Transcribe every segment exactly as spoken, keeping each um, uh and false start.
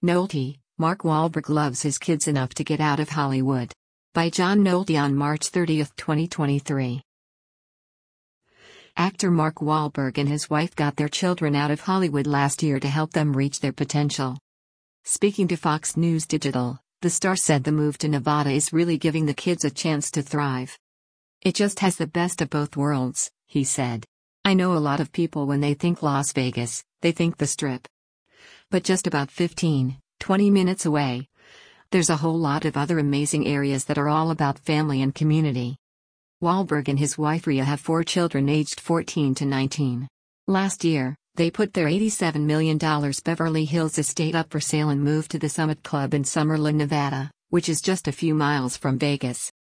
Nolte, Mark Wahlberg loves his kids enough to get out of Hollywood. By John Nolte on March thirtieth, twenty twenty-three. Actor Mark Wahlberg and his wife got their children out of Hollywood last year to help them reach their potential. Speaking to Fox News Digital, the star said the move to Nevada is really giving the kids a chance to thrive. It just has the best of both worlds, he said. I know a lot of people when they think Las Vegas, they think the Strip. But just about fifteen, twenty minutes away, there's a whole lot of other amazing areas that are all about family and community. Wahlberg and his wife Rhea have four children aged fourteen to nineteen. Last year, they put their eighty-seven million dollars Beverly Hills estate up for sale and moved to the Summit Club in Summerlin, Nevada, which is just a few miles from Vegas.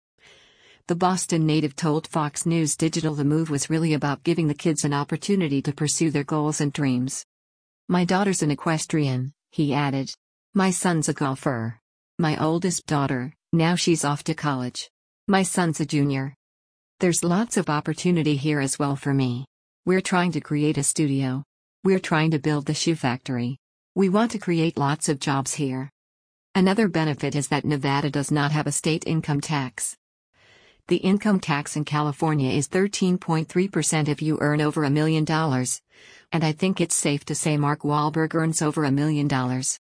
The Boston native told Fox News Digital the move was really about giving the kids an opportunity to pursue their goals and dreams. My daughter's an equestrian, he added. My son's a golfer. My oldest daughter, now she's off to college. My son's a junior. There's lots of opportunity here as well for me. We're trying to create a studio. We're trying to build the shoe factory. We want to create lots of jobs here. Another benefit is that Nevada does not have a state income tax. The income tax in California is thirteen point three percent if you earn over a million dollars. And I think it's safe to say Mark Wahlberg earns over a million dollars.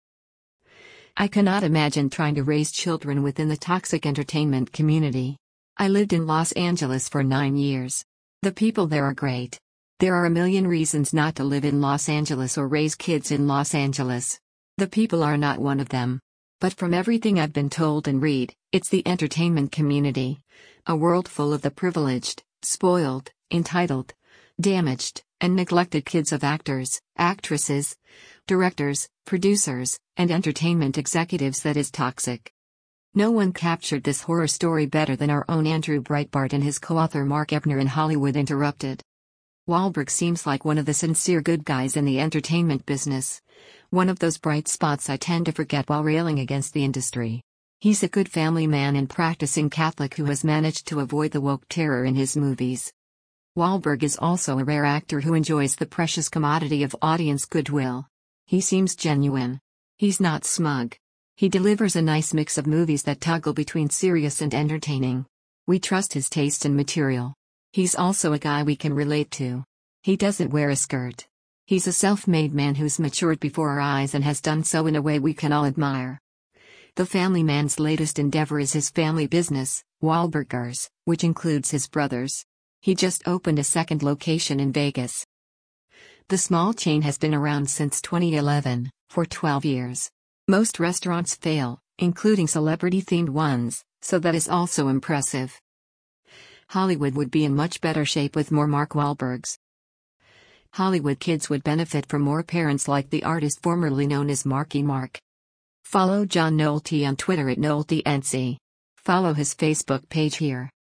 I cannot imagine trying to raise children within the toxic entertainment community. I lived in Los Angeles for nine years. The people there are great. There are a million reasons not to live in Los Angeles or raise kids in Los Angeles. The people are not one of them. But from everything I've been told and read, it's the entertainment community. A world full of the privileged, spoiled, entitled, damaged, and neglected kids of actors, actresses, directors, producers, and entertainment executives that is toxic. No one captured this horror story better than our own Andrew Breitbart and his co-author Mark Ebner in Hollywood Interrupted. Wahlberg seems like one of the sincere good guys in the entertainment business. One of those bright spots I tend to forget while railing against the industry. He's a good family man and practicing Catholic who has managed to avoid the woke terror in his movies. Wahlberg is also a rare actor who enjoys the precious commodity of audience goodwill. He seems genuine. He's not smug. He delivers a nice mix of movies that toggle between serious and entertaining. We trust his taste in material. He's also a guy we can relate to. He doesn't wear a skirt. He's a self-made man who's matured before our eyes and has done so in a way we can all admire. The family man's latest endeavor is his family business, Wahlburgers, which includes his brothers. He just opened a second location in Vegas. The small chain has been around since twenty eleven, for twelve years. Most restaurants fail, including celebrity-themed ones, so that is also impressive. Hollywood would be in much better shape with more Mark Wahlbergs. Hollywood kids would benefit from more parents like the artist formerly known as Marky Mark. Follow John Nolte on Twitter at NolteNC. Follow his Facebook page here.